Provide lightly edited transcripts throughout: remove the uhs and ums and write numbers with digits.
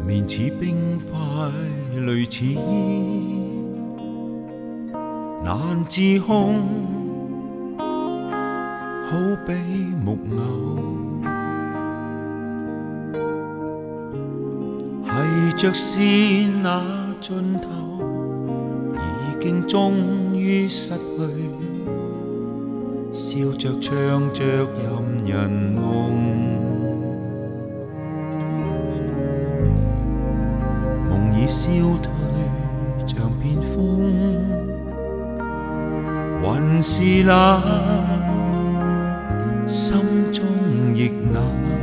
面似冰塊類似難自控，好比木偶，繫着線那盡頭，已經終於失去，笑着唱着任人弄。夢已消退像片風，還是那心中亦冷，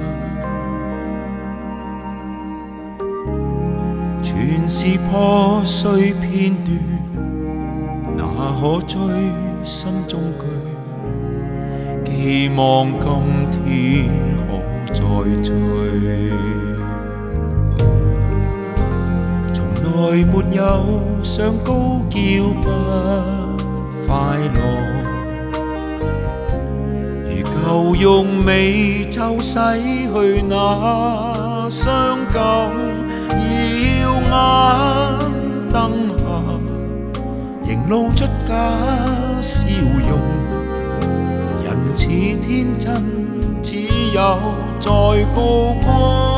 全是破碎片段，哪可追心中句，寄望今天可再聚。從來沒有想高叫不快樂，如舊用美就洗去那傷感，耀眼燈下仍露出假笑容，人似天真，只有在高光。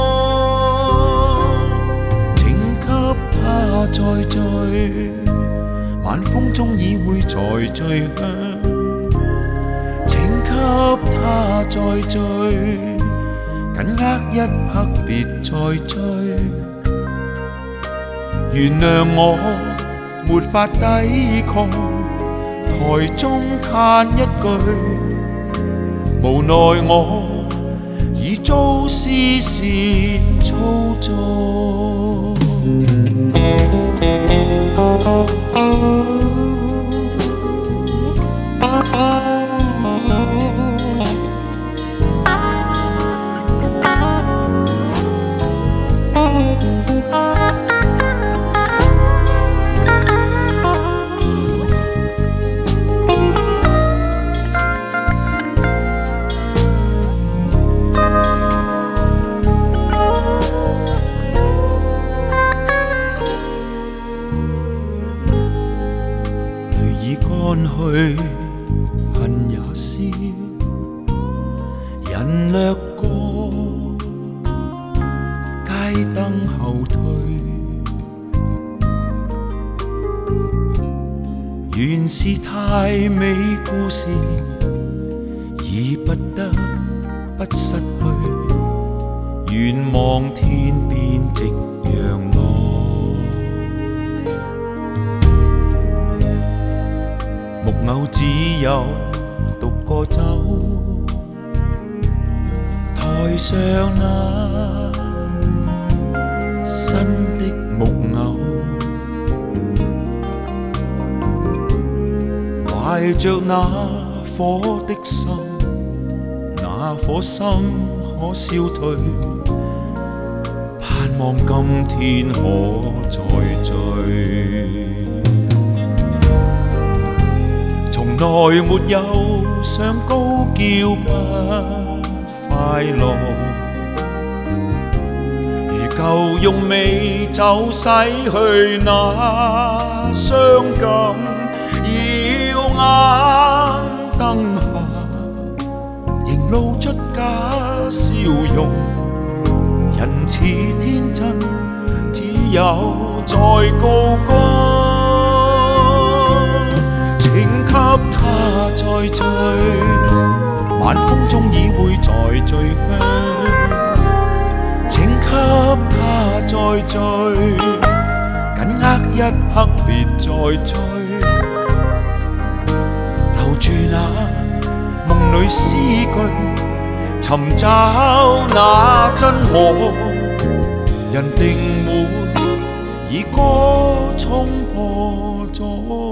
他再聚，晚風中已會在醉香，請給他再聚，緊握一刻別再追。原諒我沒法抵抗，台中嘆一句，無奈我已遭視線操縱。乾去，恨也消，人掠過，街燈後退，原是太美故事，已不得不失去，願望天邊夕陽落。木偶只有獨個走，台上那新的木偶，懷着那顆的心，那顆心可消退，盼望今天可再聚。從來沒有想高叫不快樂，如舊用美酒洗去那傷感，耀眼燈下仍露出假笑容，人似天真，只有在高光。請給他再聚，晚風中已會在醉香，請給他再聚，緊握一刻別再追，留住那夢裏詩句，尋找那真我，人定會以歌衝破咗。